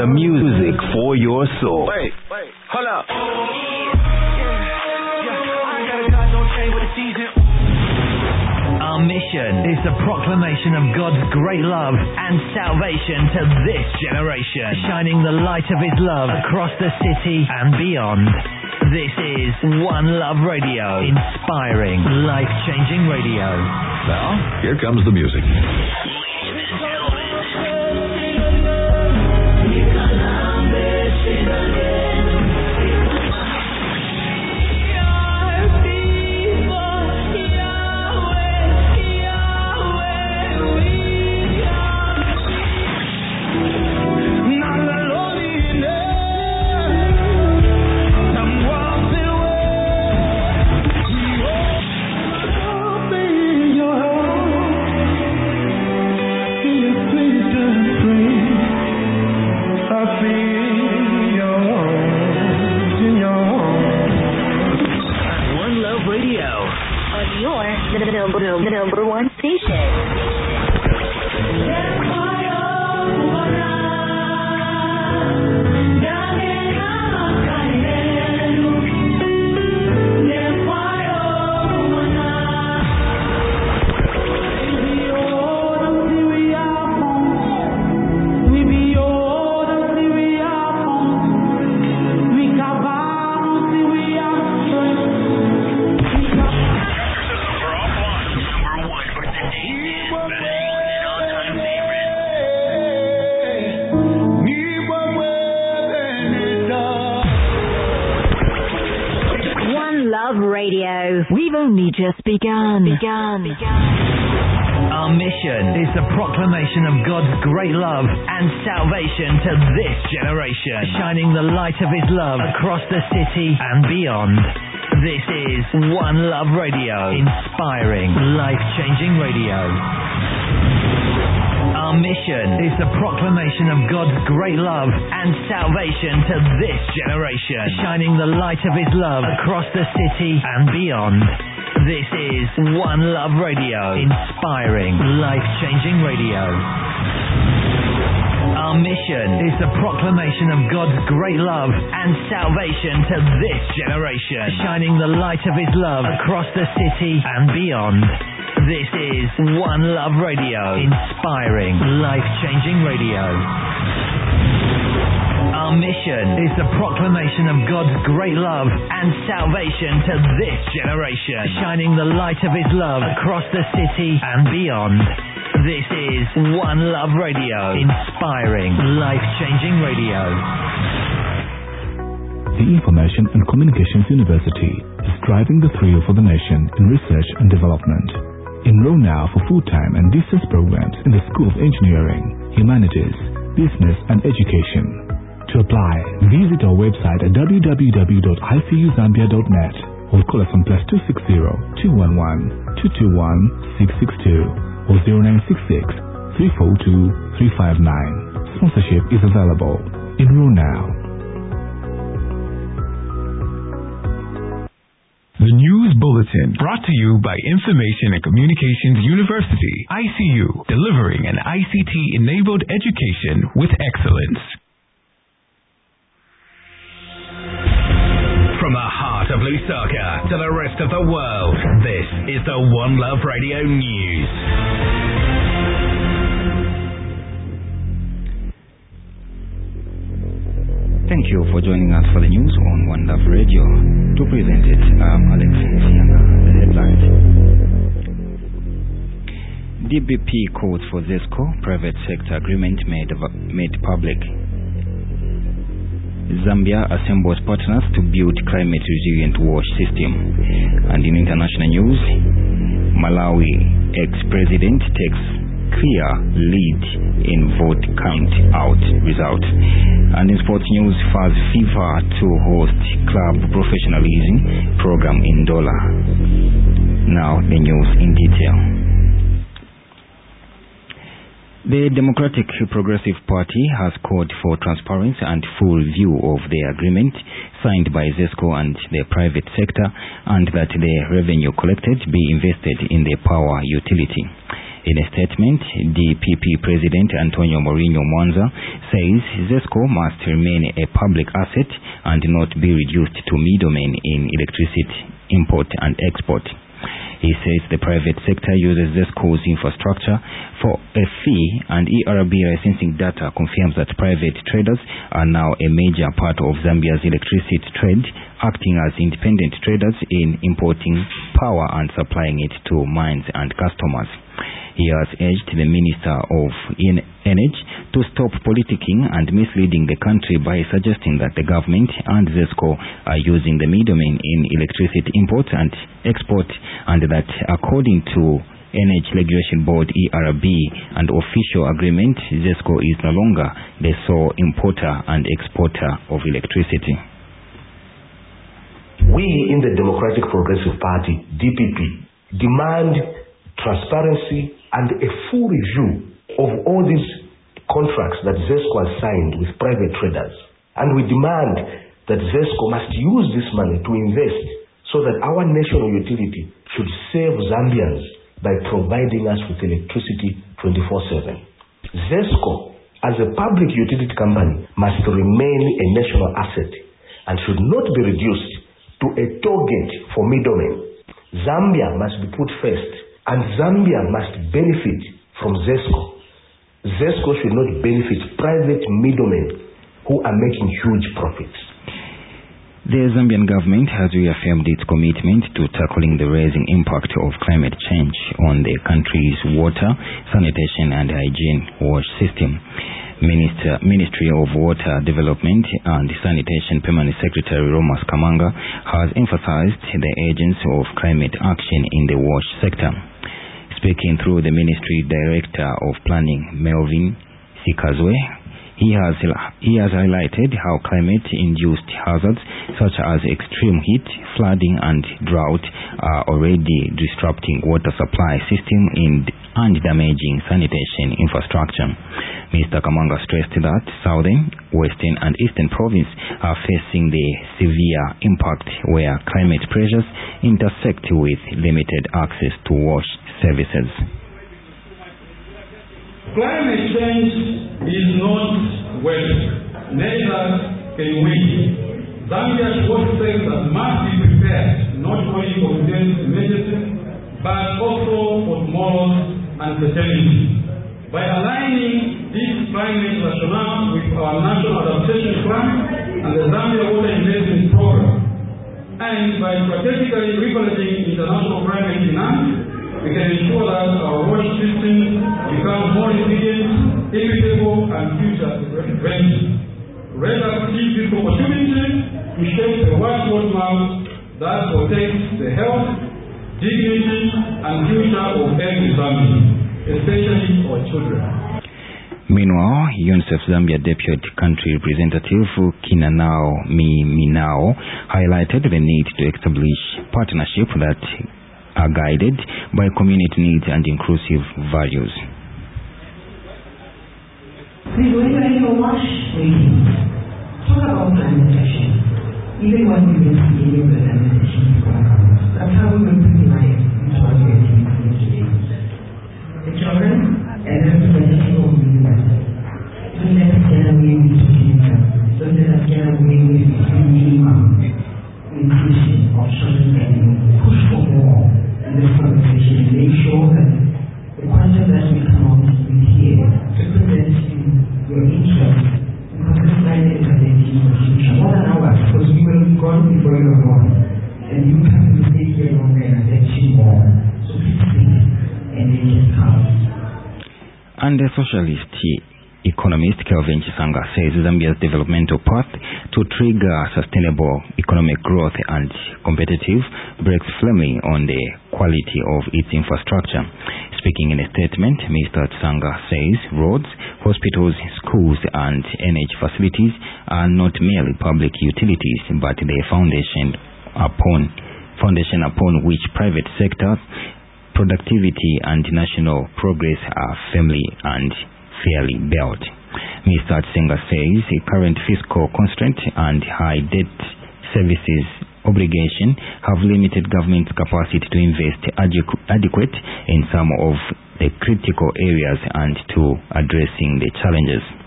The music for your soul. Wait, hold up. Our mission is the proclamation of God's great love and salvation to this generation, shining the light of His love across the city and beyond. This is One Love Radio, inspiring, life-changing radio. Now, here comes the music. The number one station. Radio. We've only just begun. Our mission is the proclamation of God's great love and salvation to this generation, shining the light of His love across the city and beyond. This is One Love Radio, inspiring, life-changing radio. Our mission is the proclamation of God's great love and salvation to this generation, shining the light of His love across the city and beyond. This is One Love Radio, inspiring, life-changing radio. Our mission is the proclamation of God's great love and salvation to this generation, shining the light of His love across the city and beyond. This is One Love Radio, inspiring, life-changing radio. Our mission is the proclamation of God's great love and salvation to this generation, shining the light of His love across the city and beyond. This is One Love Radio, inspiring, life-changing radio. The Information and Communications University is driving the thrill for the nation in research and development. Enroll now for full-time and distance programs in the School of Engineering, Humanities, Business and Education. To apply, visit our website at www.icuzambia.net or call us on +260 211 221 662 or 0966 342 359. Sponsorship is available. Enroll now. The News Bulletin, brought to you by Information and Communications University, ICU, delivering an ICT-enabled education with excellence. From the heart of Lusaka to the rest of the world, this is the One Love Radio News. Thank you for joining us for the news on One Love Radio. To present it, I'm Alex Sianga. The headlines. DBP calls for ZESCO private sector agreement made public. Zambia assembles partners to build climate resilient wash system. And in international news, Malawi ex-president takes clear lead in vote count out result. And in sports news, FAS FIFA to host club professionalism program in Dola. Now the news in detail. The Democratic Progressive Party has called for transparency and full view of the agreement signed by ZESCO and the private sector, and that the revenue collected be invested in the power utility. In a statement, DPP President Antonio Mourinho Mwanza says ZESCO must remain a public asset and not be reduced to middlemen in electricity import and export. He says the private sector uses ZESCO's infrastructure for a fee, and ERB licensing data confirms that private traders are now a major part of Zambia's electricity trade, acting as independent traders in importing power and supplying it to mines and customers. He has urged the Minister of Energy to stop politicking and misleading the country by suggesting that the government and ZESCO are using the middlemen in electricity import and export, and that according to Energy Regulation Board ERB and official agreement, ZESCO is no longer the sole importer and exporter of electricity. We in the Democratic Progressive Party, DPP, demand transparency and a full review of all these contracts that ZESCO has signed with private traders. And we demand that ZESCO must use this money to invest so that our national utility should save Zambians by providing us with electricity 24/7. ZESCO, as a public utility company, must remain a national asset and should not be reduced to a target for middlemen. Zambia must be put first, and Zambia must benefit from ZESCO. ZESCO should not benefit private middlemen who are making huge profits. The Zambian government has reaffirmed its commitment to tackling the rising impact of climate change on the country's water, sanitation and hygiene wash system. Ministry of Water Development and Sanitation Permanent Secretary Romas Kamanga has emphasized the urgency of climate action in the wash sector. Speaking through the Ministry Director of Planning, Melvin Sikazwe, he has highlighted how climate-induced hazards such as extreme heat, flooding and drought are already disrupting water supply system and damaging sanitation infrastructure. Mr. Kamanga stressed that southern, western and eastern provinces are facing the severe impact where climate pressures intersect with limited access to wash services. Climate change is not weather, neither can we. Zambia's water sector must be prepared not only for today's emergency, but also for tomorrow's uncertainty. By aligning this climate rationale with our national adaptation plan and the Zambia Water Investment Program, and by strategically leveraging international climate finance, we can ensure that our water systems become more resilient, equitable, and future-ready. Let us seize this opportunity to shape a water roadmap that protects the health, dignity, and future of every family, especially our children. Meanwhile, UNICEF Zambia Deputy Country Representative Kinanao Minao highlighted the need to establish partnerships that are guided by community needs and inclusive values. Please, when you're in your wash meeting, talk about climate action. Even when we don't see any of the climate action is going to come. That's how we will put in life into what we are doing today. The children and the representative of the US. Don't let us get away with talking about. Don't let us get away with minimum inclusion of children and push for more in this conversation and make sure that the content that we come out with here represents your interest, because this line is representing your future. More than ours, because we were gone before you were born, and you have to stay here longer and affect you more. So please think and make it count. And the socialist economist Kelvin Chisanga says Zambia's developmental path to trigger sustainable economic growth and competitive breaks firmly on the quality of its infrastructure. Speaking in a statement, Mr. Chisanga says roads, hospitals, schools and energy facilities are not merely public utilities, but the foundation upon which private sector productivity and national progress are firmly and fairly built. Mr. Chisanga says current fiscal constraint and high debt services obligation have limited government's capacity to invest adequate in some of the critical areas and to addressing the challenges.